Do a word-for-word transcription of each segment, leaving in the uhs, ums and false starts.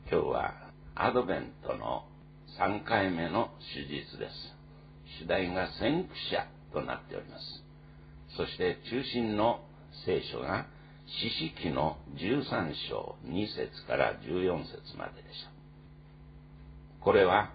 今日はアドベントのさんかいめの手術です。主題が先駆者となっております。そして中心の聖書が士式のじゅうさん章に節からじゅうよん節まででした。これは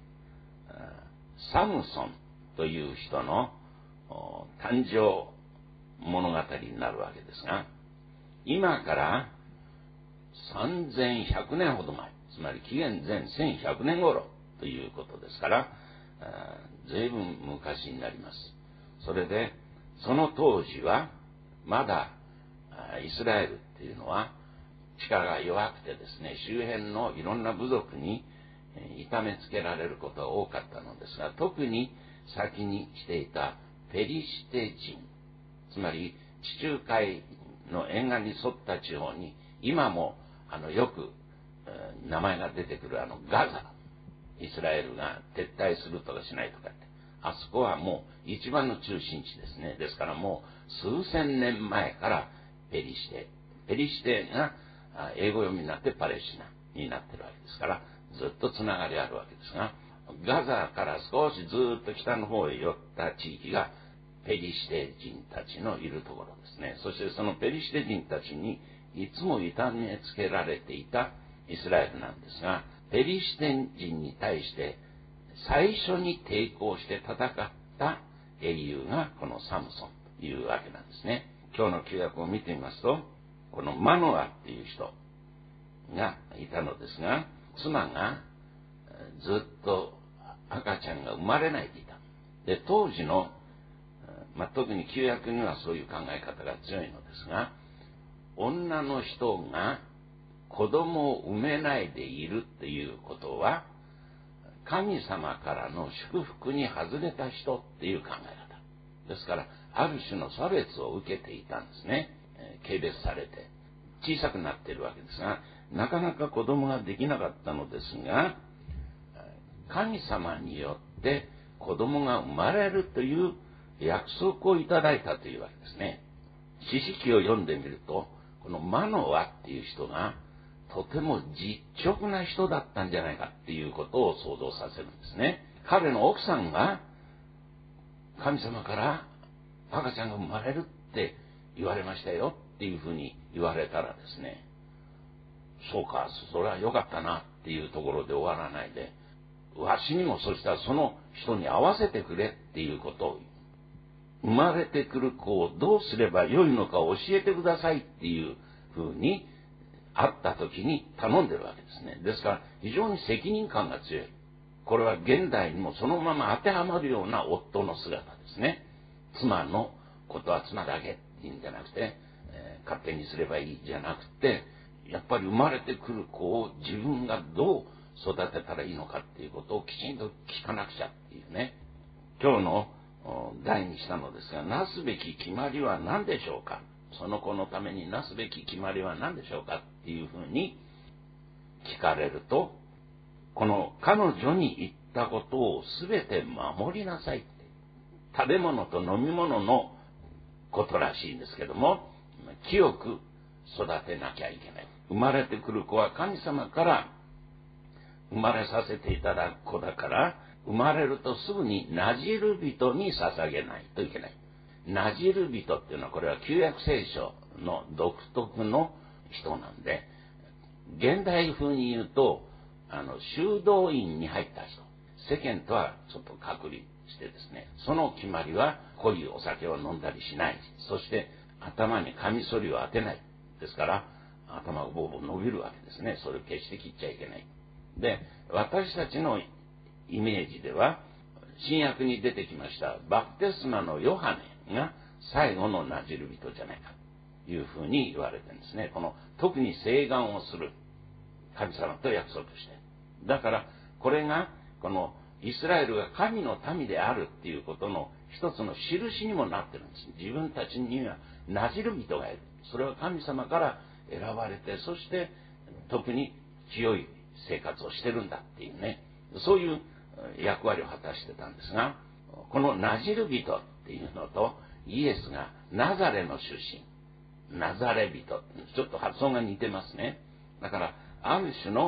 サムソンという人の誕生物語になるわけですが、今からさんぜんひゃくねんほど前、つまり紀元前せんひゃくねん頃ということですから、随分昔になります。それでその当時はまだイスラエルっていうのは力が弱くてですね、周辺のいろんな部族に痛めつけられることが多かったのですが、特に先に来ていたペリシテ人、つまり地中海の沿岸に沿った地方に今もあのよく、えー、名前が出てくるあのガザ、イスラエルが撤退するとかしないとかって、あそこはもう一番の中心地ですね。ですからもう数千年前からペリシテペリシテが英語読みになってパレスチナになってるわけですから、ずっとつながりあるわけですが、ガザから少しずっと北の方へ寄った地域がペリシテ人たちのいるところですね。そしてそのペリシテ人たちにいつも痛めつけられていたイスラエルなんですが、ペリシテ人に対して最初に抵抗して戦った英雄がこのサムソンというわけなんですね。今日の旧約を見てみますと、このマノアっていう人がいたのですが、妻がずっと赤ちゃんが生まれないでいた。で、当時の、まあ、特に旧約にはそういう考え方が強いのですが、女の人が子供を産めないでいるっていうことは、神様からの祝福に外れた人っていう考え方。ですから、ある種の差別を受けていたんですね。軽蔑されて、小さくなっているわけですが、なかなか子供ができなかったのですが、神様によって子供が生まれるという約束をいただいたというわけですね。士式を読んでみると、このマノアっていう人がとても実直な人だったんじゃないかっていうことを想像させるんですね。彼の奥さんが神様から赤ちゃんが生まれるって言われましたよっていうふうに言われたらですね、そうか、それは良かったなっていうところで終わらないで、わしにもそしたらその人に合わせてくれっていうことを、生まれてくる子をどうすればよいのか教えてくださいっていうふうに会った時に頼んでるわけですね。ですから非常に責任感が強い。これは現代にもそのまま当てはまるような夫の姿ですね。妻のことは妻だけっていうんじゃなくて、えー、勝手にすればいいじゃなくて、やっぱり生まれてくる子を自分がどう育てたらいいのかっていうことをきちんと聞かなくちゃっていうね。今日の題にしたのですが、なすべき決まりは何でしょうか、その子のためになすべき決まりは何でしょうかっていうふうに聞かれると、この彼女に言ったことをすべて守りなさいって、食べ物と飲み物のことらしいんですけども、清く育てなきゃいけない。生まれてくる子は神様から生まれさせていただく子だから、生まれるとすぐになじる人に捧げないといけない。なじる人っていうのは、これは旧約聖書の独特の人なんで、現代風に言うと、あの修道院に入った人、世間とはちょっと隔離してですね、その決まりは濃いお酒を飲んだりしない、そして頭にカミソリを当てない。ですから頭がボーボー伸びるわけですね。それを決して切っちゃいけない。で、私たちのイメージでは、新約に出てきましたバプテスマのヨハネが最後のなじる人じゃないかというふうに言われてるんですね。この特に請願をする神様と約束して、だからこれがこのイスラエルが神の民であるっていうことの一つの印にもなってるんです。自分たちにはなじる人がいる。それは神様から選ばれて、そして特に清い生活をしてるんだっていうね、そういう役割を果たしてたんですが、このなじる人っていうのと、イエスがナザレの出身、ナザレ人、ちょっと発音が似てますね。だからある種の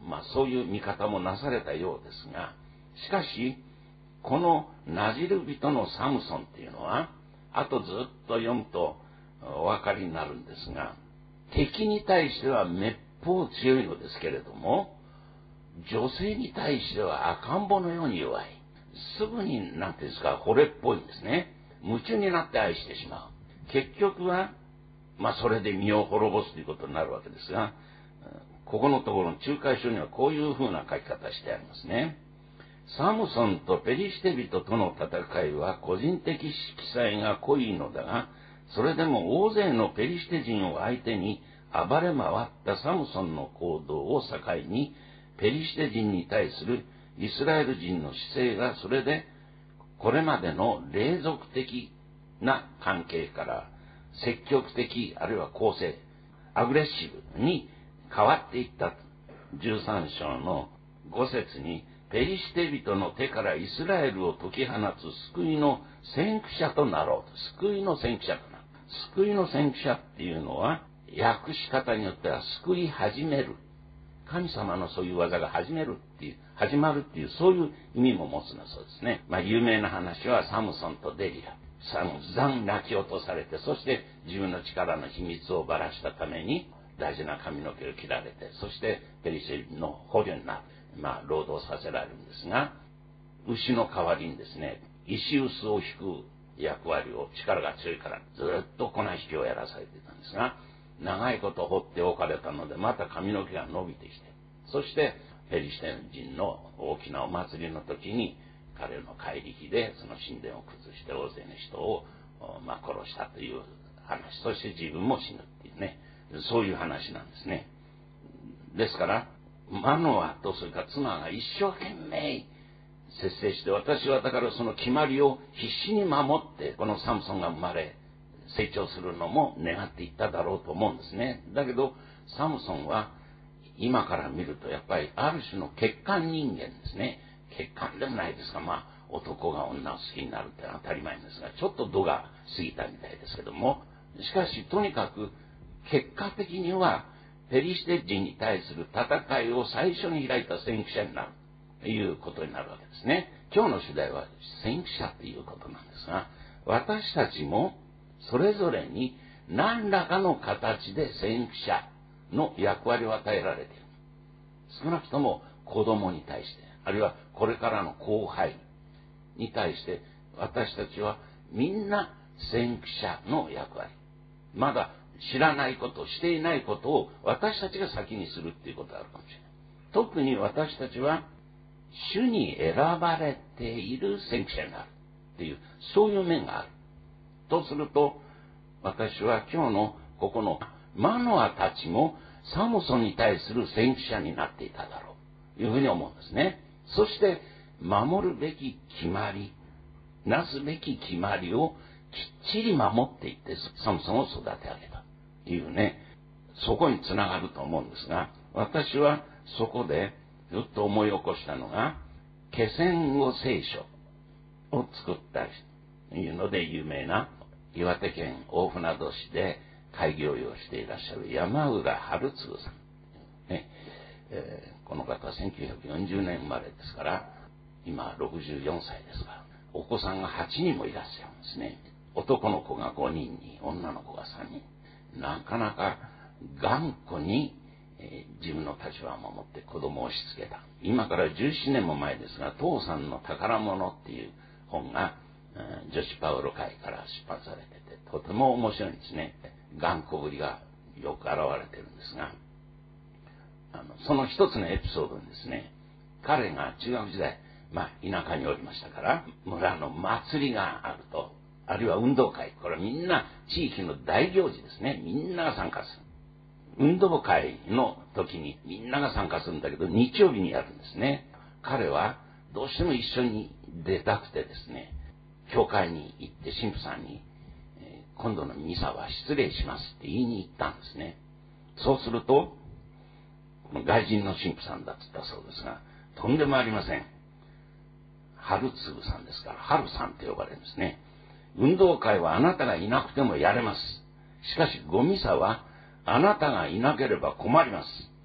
まあそういう見方もなされたようですが、しかし、このナジル人のサムソンっていうのは、あとずっと読むとお分かりになるんですが、敵に対してはめっぽう強いのですけれども、女性に対しては赤ん坊のように弱い。すぐに、なんていうんですか、惚れっぽいんですね。夢中になって愛してしまう。結局は、まあそれで身を滅ぼすということになるわけですが、ここのところの仲介書にはこういうふうな書き方してありますね。サムソンとペリシテ人との戦いは個人的色彩が濃いのだが、それでも大勢のペリシテ人を相手に暴れ回ったサムソンの行動を境に、ペリシテ人に対するイスラエル人の姿勢がそれで、これまでの霊俗的な関係から積極的あるいは公正、アグレッシブに変わっていった。じゅうさん章のご節に、ペリシテ人の手からイスラエルを解き放つ救いの先駆者となろうと。救いの先駆者となる。救いの先駆者っていうのは、訳し方によっては救い始める。神様のそういう技が始めるっていう、始まるっていう、そういう意味も持つんだそうですね。まあ、有名な話はサムソンとデリラ。散々泣き落とされて、そして自分の力の秘密をばらしたために、大事な髪の毛を切られて、そしてペリシテ人の捕虜になる。まあ、労働させられるんですが、牛の代わりにですね、石臼を引く役割を力が強いからずっと粉引きをやらされていたんですが、長いこと放っておかれたので、また髪の毛が伸びてきて、そしてペリシテ人の大きなお祭りの時に、彼の怪力でその神殿を崩して大勢の人を、まあ、殺したという話、そして自分も死ぬっていうね、そういう話なんですね。ですから、マノアとそれから妻が一生懸命節制して、私はだからその決まりを必死に守って、このサムソンが生まれ、成長するのも願っていっただろうと思うんですね。だけど、サムソンは今から見るとやっぱりある種の欠陥人間ですね。欠陥でもないですが、まあ男が女を好きになるってのは当たり前ですが、ちょっと度が過ぎたみたいですけども、しかしとにかく結果的にはペリシテ人に対する戦いを最初に開いた先駆者になるということになるわけですね。今日の主題は先駆者ということなんですが、私たちもそれぞれに何らかの形で先駆者の役割を与えられている。少なくとも子供に対して、あるいはこれからの後輩に対して、私たちはみんな先駆者の役割。まだ知らないこと、していないことを私たちが先にするっていうことがあるかもしれない。特に私たちは主に選ばれている先駆者になるっていう、そういう面がある。とすると、私は今日のここのマノアたちもサムソンに対する先駆者になっていただろうというふうに思うんですね。そして守るべき決まり、なすべき決まりをきっちり守っていってサムソンを育て上げたというね、そこにつながると思うんですが、私はそこでずっと思い起こしたのが、気仙語聖書を作ったというので有名な岩手県大船渡市で開業医をしていらっしゃる山浦春次さん、ねえー、この方はせんきゅうひゃくよんじゅうねん生まれですから今ろくじゅうよんさいですが、お子さんがはちにんもいらっしゃるんですね。男の子がごにんに女の子がさんにん、なかなか頑固に、えー、自分の立場を守って子供を押し付けた。今からじゅうななねんも前ですが、父さんの宝物っていう本が女子パウロ会から出版されてて、とても面白いんですね。頑固ぶりがよく現れてるんですが、あのその一つのエピソードにですね、彼が中学時代、まあ田舎におりましたから、村の祭りがあると、あるいは運動会、これはみんな地域の大行事ですね。みんなが参加する。運動会の時にみんなが参加するんだけど、日曜日にやるんですね。彼はどうしても一緒に出たくてですね、教会に行って神父さんに、えー、今度のミサは失礼しますって言いに行ったんですね。そうすると、外人の神父さんだって言ったそうですが、とんでもありません。春次さんですから、春さんって呼ばれるんですね。運動会はあなたがいなくてもやれます。しかし、ごミサはあなたがいなければ困ります。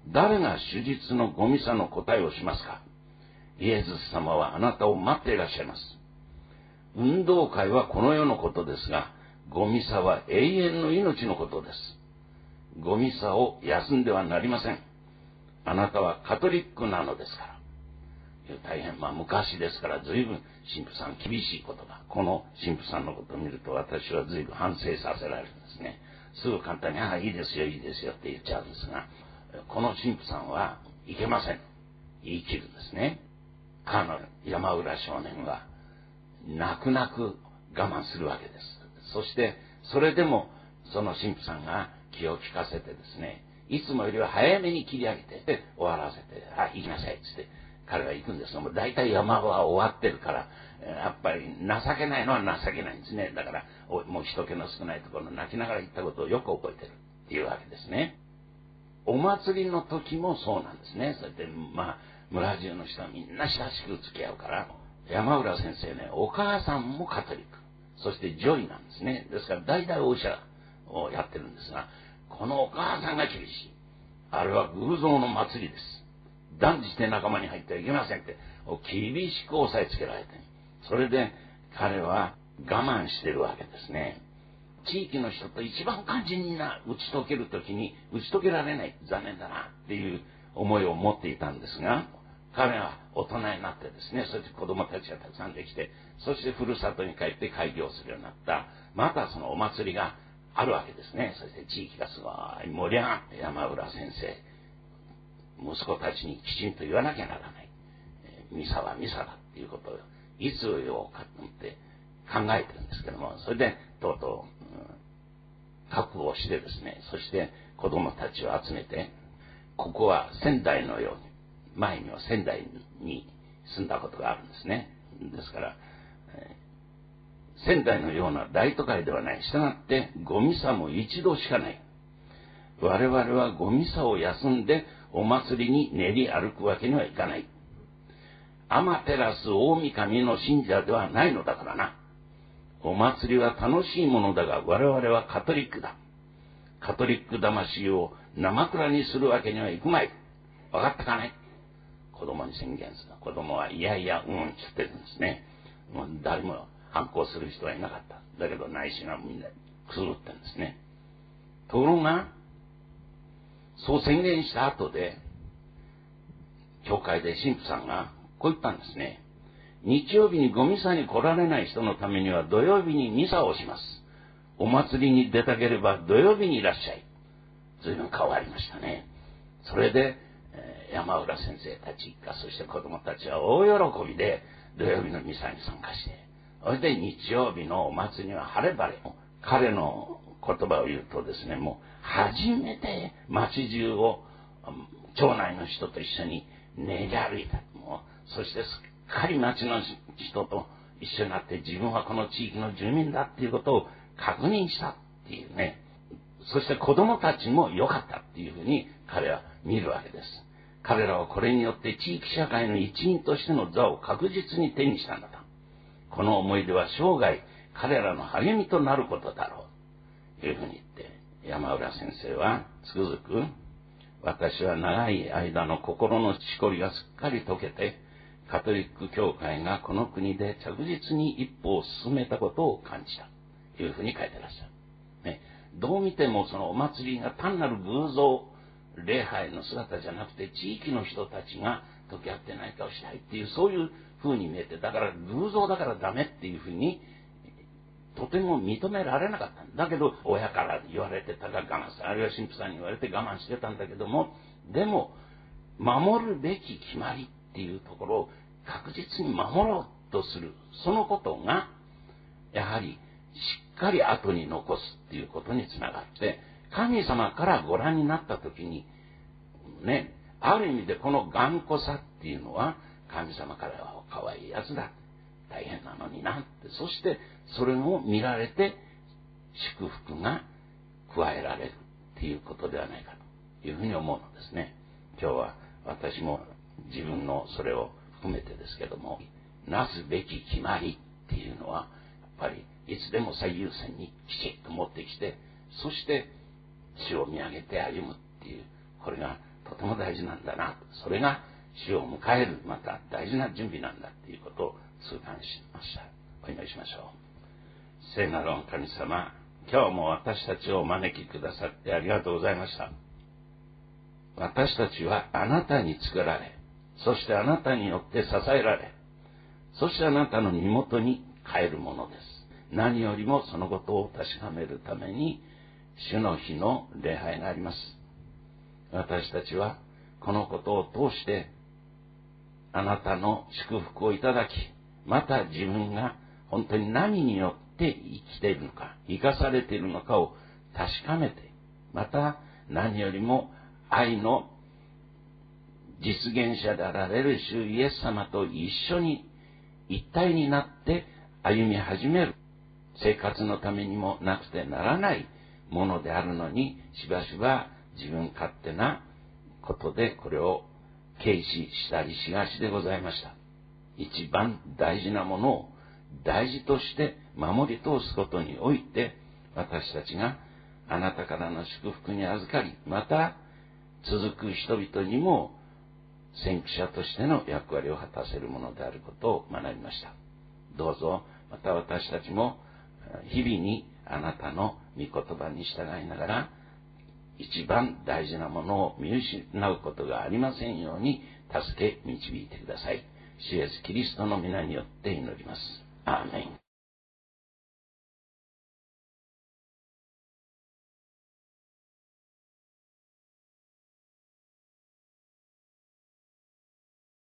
誰が主実のごミサの答えをしますか。イエズス様はあなたを待っていらっしゃいます。運動会はこの世のことですが、ごミサは永遠の命のことです。ごミサを休んではなりません。あなたはカトリックなのですから。大変、まあ昔ですから随分神父さん厳しい言葉。この神父さんのことを見ると私は随分反省させられるんですね。すぐ簡単に、ああ、いいですよ、いいですよって言っちゃうんですが、この神父さんはいけません。言い切るんですね。かの山浦少年は泣く泣く我慢するわけです。そしてそれでもその神父さんが気を利かせてですね、いつもよりは早めに切り上げて終わらせて、あ、行きなさいっつって彼は行くんですが、もう大体山は終わってるから、やっぱり情けないのは情けないんですね。だからもう人気の少ないところの泣きながら行ったことをよく覚えてるっていうわけですね。お祭りの時もそうなんですね。そうやってまあ村中の人はみんな親しく付き合うから、山浦先生ね、お母さんもカトリック、そして女医なんですね。ですから代々お医者をやってるんですが、このお母さんが厳しい。あれは偶像の祭りです。断じて仲間に入ってはいけませんって厳しく押さえつけられて、それで彼は我慢してるわけですね。地域の人と一番肝心な打ち解けるときに打ち解けられない、残念だなっていう思いを持っていたんですが、彼は大人になってですね、そして子供たちがたくさんできて、そしてふるさとに帰って開業するようになった。またそのお祭りがあるわけですね。そして地域がすごい盛り上がって、山浦先生、息子たちにきちんと言わなきゃならない。ミサはミサだっていうことをいつ言おうかと思って考えてるんですけども、それでとうとう、うん、覚悟をしてですね、そして子供たちを集めて、ここは仙台のように、前には仙台に住んだことがあるんですね。ですから、えー、仙台のような大都会ではない。したがってごミサも一度しかない。我々はごミサを休んでお祭りに練り歩くわけにはいかない。アマテラス大神の信者ではないのだからな。お祭りは楽しいものだが、我々はカトリックだ。カトリック魂を生蔵にするわけにはいくまい。分かったかね。子供に宣言する。子供はいやいやうんって言ってるんですね。もう誰も反抗する人はいなかった。だけど内心はみんなくすぐってるんですね。ところがそう宣言した後で、教会で神父さんがこう言ったんですね。日曜日にごミサに来られない人のためには土曜日にミサをします。お祭りに出たければ土曜日にいらっしゃい。随分変わりましたね。それで、えー、山浦先生たち一家、そして子供たちは大喜びで土曜日のミサに参加して、それで日曜日のお祭りには晴れ晴れ。彼の言葉を言うとですね、もう初めて街中を町内の人と一緒に練り歩いた。もうそしてすっかり町の人と一緒になって自分はこの地域の住民だっていうことを確認したっていうね。そして子供たちも良かったっていうふうに彼は見るわけです。彼らはこれによって地域社会の一員としての座を確実に手にしたんだと。この思い出は生涯彼らの励みとなることだろうというふうに言って、山浦先生はつくづく、私は長い間の心のしこりがすっかり解けて、カトリック教会がこの国で着実に一歩を進めたことを感じたというふうに書いてらっしゃる。ね、どう見てもそのお祭りが単なる偶像礼拝の姿じゃなくて、地域の人たちが溶け合って何かをしたいっていう、そういうふうに見えて、だから偶像だからダメっていうふうにとても認められなかったんだけど、親から言われてたが我慢する、あるいは神父さんに言われて我慢してたんだけども、でも守るべき決まりっていうところを確実に守ろうとする、そのことがやはりしっかり後に残すっていうことにつながって、神様からご覧になった時にね、ある意味でこの頑固さっていうのは神様からは可愛いやつだ、大変なのになって、そしてそれを見られて祝福が加えられるっていうことではないかというふうに思うのですね。今日は私も自分のそれを含めてですけども、なすべき決まりっていうのはやっぱりいつでも最優先にきちっと持ってきて、そして主を見上げて歩むっていう、これがとても大事なんだな。それが主を迎える、また大事な準備なんだということを痛感しました。お祈りしましょう。聖なる御神様、今日も私たちをお招きくださってありがとうございました。私たちはあなたに作られ、そしてあなたによって支えられ、そしてあなたの身元に帰るものです。何よりもそのことを確かめるために、主の日の礼拝があります。私たちはこのことを通して、あなたの祝福をいただき、また自分が本当に何によって生きているのか、生かされているのかを確かめて、また何よりも愛の実現者であられる主イエス様と一緒に一体になって歩み始める生活のためにもなくてならないものであるのに、しばしば自分勝手なことでこれを軽視したりしがちでございました。一番大事なものを大事として守り通すことにおいて、私たちがあなたからの祝福に預かり、また続く人々にも先駆者としての役割を果たせるものであることを学びました。どうぞまた私たちも日々にあなたの御言葉に従いながら、一番大事なものを見失うことがありませんように助け導いてください。主イエスキリストの皆によって祈ります。アーメン。